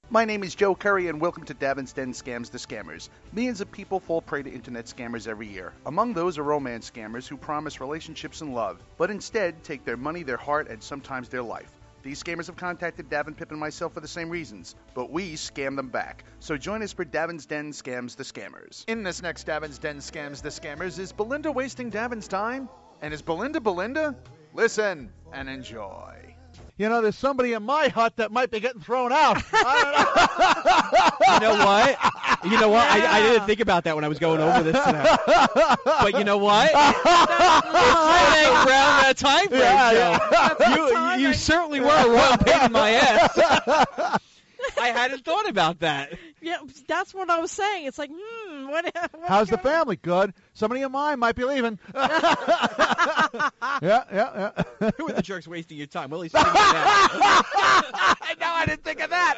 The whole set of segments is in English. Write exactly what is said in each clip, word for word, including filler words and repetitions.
My name is Joe Curry, and welcome to Davin's Den Scams the Scammers. Millions of people fall prey to internet scammers every year. Among those are romance scammers who promise relationships and love, but instead take their money, their heart, and sometimes their life. These scammers have contacted Davin, Pip, and myself for the same reasons, but we scam them back. So join us for Davin's Den Scams the Scammers. In this next Davin's Den Scams the Scammers, is Belinda wasting Davin's time? And is Belinda Belinda? Listen and enjoy. You know, there's somebody in my hut that might be getting thrown out. You know what? You know what? I, I didn't think about that when I was going over this tonight. But you know what? It's around that time frame, Yeah, Joe. yeah. You, you certainly were a royal pain in my ass. I hadn't thought about that. Yeah, that's what I was saying. It's like, hmm, what? what's How's the going on? family? Good. Somebody of mine might be leaving. yeah, yeah, yeah. Who are the jerks wasting your time? Willie's thinking that. No, I didn't think of that.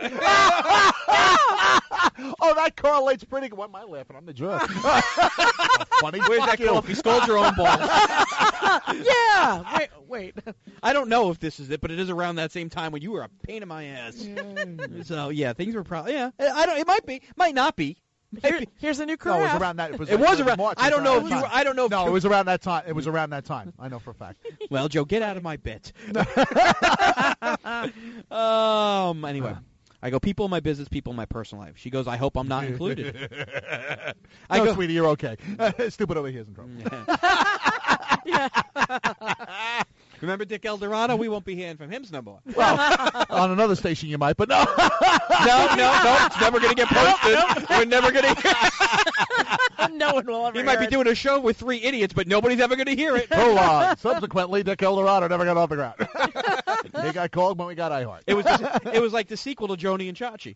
Oh, that correlates pretty good. Why am I laughing? I'm the jerk. Funny. Where's Fuck that you. coffee? Scold your own balls. Yeah. Wait, wait. I don't know if this is it, but it is around that same time when you were a pain in my ass. So yeah, things were probably yeah. I don't. It might be, might not be. Might Here, be. here's a new No, it carafe. was around that. It was, It was around. March. I It was don't know around if that you. time. I don't know if No, you, it was around that time. It was around that time. I know for a fact. Well, Joe, get out of my bit. um. Anyway, I go. People in my business, people in my personal life. She goes. I hope I'm not included. I no, go. sweetie, you're okay. Stupid over here is in trouble. Remember Dick Eldorado? We won't be hearing from him no more. Well, on another station you might, but no. No, no, no. It's never going to get posted. We're never going to. No one will ever He might hear be it. doing a show with three idiots, but nobody's ever going to hear it. So long. Subsequently, Dick Eldorado never got off the ground. He got called when we got iHeart. It was the, it was like the sequel to Joni and Chachi.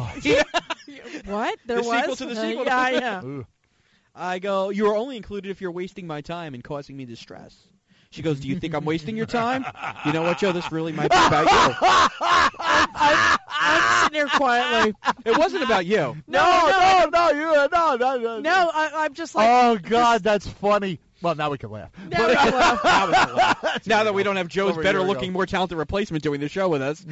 What? There The was? sequel to the Uh, sequel. yeah, yeah. Ooh. I go, you are only included if you're wasting my time and causing me distress. She goes, do you think I'm wasting your time? You know what, Joe? This really might be about you. I'm, I'm sitting here quietly. It wasn't about you. No, no, no, you, uh, no, no, no. No, I, I'm just like. Oh, God, that's funny. Well, now we can laugh. Now we can laugh. Now, it's a laugh. Now that we don't have Joe's Over a year better-looking, ago. more talented replacement doing the show with us.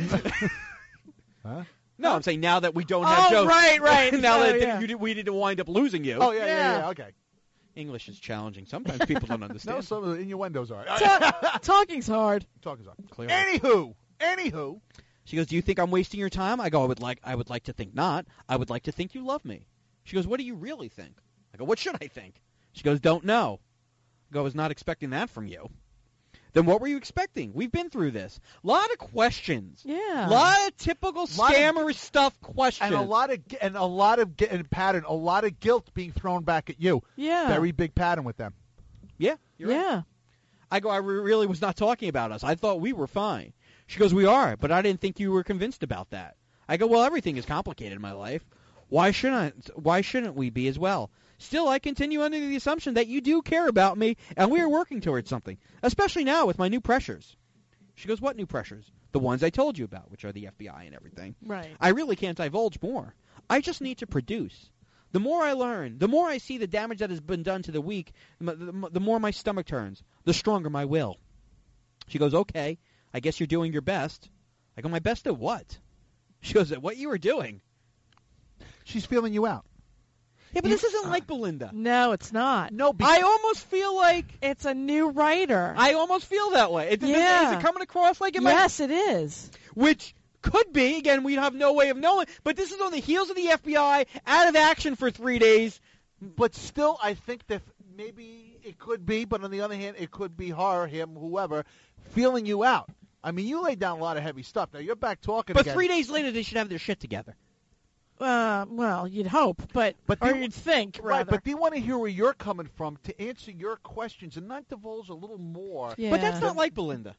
Huh? No, I'm saying now that we don't have Oh, Joe. right, right. now Oh, that yeah. you, we didn't wind up losing you. Oh, yeah, yeah, Yeah. yeah, okay. English is challenging. Sometimes people don't understand. No, some of the innuendos are. Ta- talking's hard. Talk is on. Clearly. Anywho, anywho. She goes, do you think I'm wasting your time? I go, I would like I would like to think not. I would like to think you love me. She goes, what do you really think? I go, what should I think? She goes, don't know. I go, I was not expecting that from you. Then what were you expecting? We've been through this. A lot of questions. Yeah. A lot of typical Lot of- scammer stuff questions. And a lot of gu- and a lot of gu- and pattern, a lot of guilt being thrown back at you. Yeah. Very big pattern with them. Yeah, you're right. Yeah. I go, I re- really was not talking about us. I thought we were fine. She goes, we are, but I didn't think you were convinced about that. I go, well, everything is complicated in my life. Why shouldn't Why shouldn't we be as well? Still, I continue under the assumption that you do care about me, and we are working towards something, especially now with my new pressures. She goes, what new pressures? The ones I told you about, which are the F B I and everything. Right. I really can't divulge more. I just need to produce. The more I learn, the more I see the damage that has been done to the weak, the, the, the more my stomach turns, the stronger my will. She goes, okay, I guess you're doing your best. I go, my best at what? She goes, at what you were doing. She's feeling you out. Yeah, but You- this isn't like Belinda. No, it's not. No, because I almost feel like, It's a new writer. I almost feel that way. It, Yeah. Is it coming across like it might? Yes, it is. Which could be. Again, we have no way of knowing. But this is on the heels of the F B I, out of action for three days. but still, I think that maybe it could be, but on the other hand, it could be her, him, whoever, feeling you out. I mean, you laid down a lot of heavy stuff. Now you're back talking But again. three days later, they should have their shit together. Uh, well, you'd hope, but, But or they- you'd think, Right, rather. but they want to hear where you're coming from to answer your questions and not divulge a little more. yeah. But that's not like Belinda.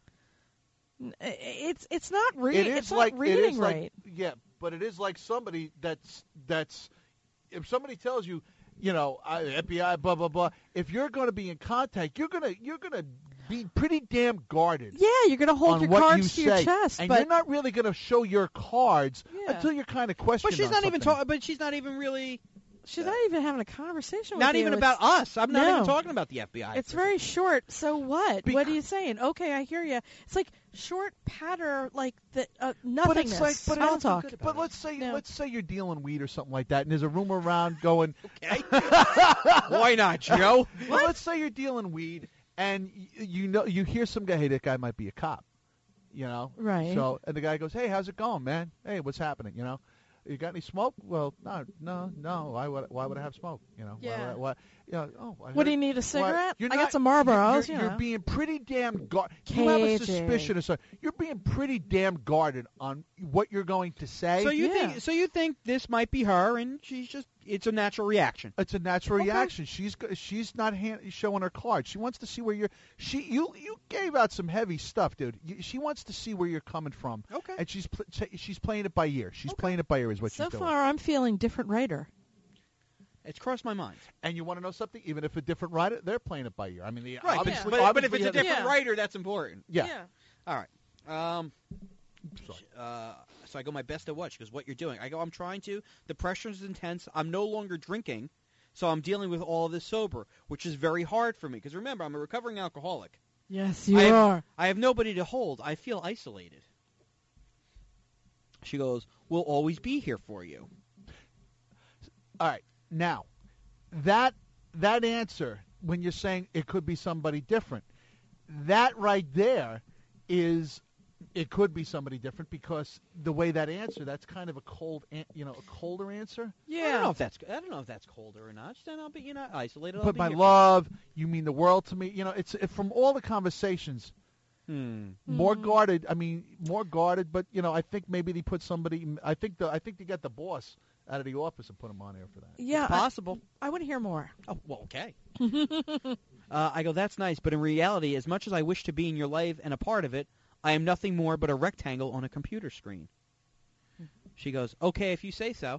It's it's not re- It is it's like not reading it is right. like yeah, but it is like somebody that's that's if somebody tells you, you know, I, F B I, blah blah blah. If you're going to be in contact, you're gonna you're gonna be pretty damn guarded. Yeah, you're gonna hold on your what cards you to your say. chest, and but you're not really going to show your cards Yeah. until you're kind of questioned. But she's on not even something. talking. But she's not even really. she's not even having a conversation with Not you. even It's- about us. I'm not No. even talking about the F B I. It's very short. So what? What Bec- are you saying? Okay, I hear you. It's like short patter like the uh, But nothingness. it's like, but, Small it- talk. but let's say No. let's say you're dealing weed or something like that, and there's a rumor around going. Okay. Why not, Joe? Well, let's say you're dealing weed, and y- you know you hear some guy, hey, that guy might be a cop, you know. Right. So, and the guy goes, hey, how's it going, man? Hey, what's happening? You know, you got any smoke? Well, no, no, no. Why would why would I have smoke? You know. Why would Yeah. I, why, you know, oh, I What do heard- you need, a why- cigarette? you're I got not- some Marlboros, You're, you you're know. being pretty damn guarded. You have a Cagey. suspicion of something. You're being pretty damn guarded on what you're going to say. So you Yeah. think? So you think this might be her, and she's just—it's a natural reaction. It's a natural Okay. reaction. She's go- she's not hand, showing her cards. She wants to see where you're. She you you gave out some heavy stuff, dude. You, she wants to see where you're coming from. Okay. And she's pl- t- she's playing it by ear. She's Okay. playing it by ear is what So she's doing. far, I'm feeling different writer. It's crossed my mind. And you want to know something? Even if a different writer, they're playing it by ear. I mean, the, Right, but, obviously, but, but if obviously it's a you have- different Yeah. writer, that's important. yeah. All right. Um, Sorry. uh, so I go, my best at what? She goes, what you're doing. I go, I'm trying to. The pressure is intense. I'm no longer drinking, so I'm dealing with all of this sober, which is very hard for me. Because remember, I'm a recovering alcoholic. Yes, you I have, are. I have nobody to hold. I feel isolated. She goes, we'll always be here for you. All right. Now, that that answer when you're saying it could be somebody different, that right there is it could be somebody different because the way that answer, that's kind of a cold, an- you know, a colder answer. I don't know Yeah. if that's I don't know if that's colder or not. Just, I'll be, you know, isolated. I'll But be my here. love, you mean the world to me. You know, it's it, from all the conversations, Hmm. more Mhm. guarded. I mean, more guarded. But you know, I think maybe they put somebody. I think the I think they got the boss out of the office and put him on air for that. Yeah, It's I, possible. I want to hear more. Oh, well, okay. uh, I go, that's nice, but in reality, as much as I wish to be in your life and a part of it, I am nothing more but a rectangle on a computer screen. She goes, okay, if you say so.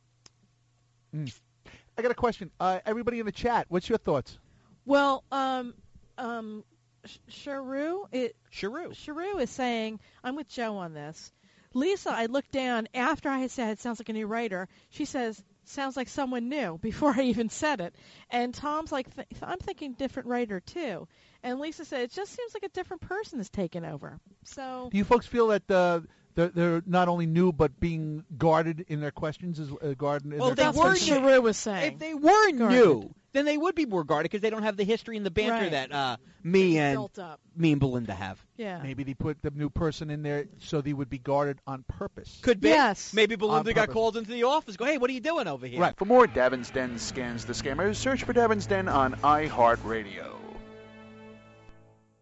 I got a question. Uh, everybody in the chat, what's your thoughts? Well, um, um, Sh- Sharu, it, Sharu. Sharu is saying, I'm with Joe on this. Lisa, I looked down after I had said it sounds like a new writer. She says, sounds like someone new before I even said it. And Tom's like, th- I'm thinking different writer too. And Lisa said, it just seems like a different person has taken over. So, Do you folks feel that uh, they're, they're not only new but being guarded in their questions, as uh, guarded in Well, their they that's were what new. Sharu was saying. If they were Guarded. new, then they would be more guarded because they don't have the history and the banter Right. that uh, me and Built up. me and Belinda have. Yeah. Maybe they put the new person in there so they would be guarded on purpose. Could be. Yes. Maybe Belinda got purpose. called into the office. Go, hey, what are you doing over here? Right. For more Davin's Den Scans the Scammers, search for Davin's Den on iHeartRadio.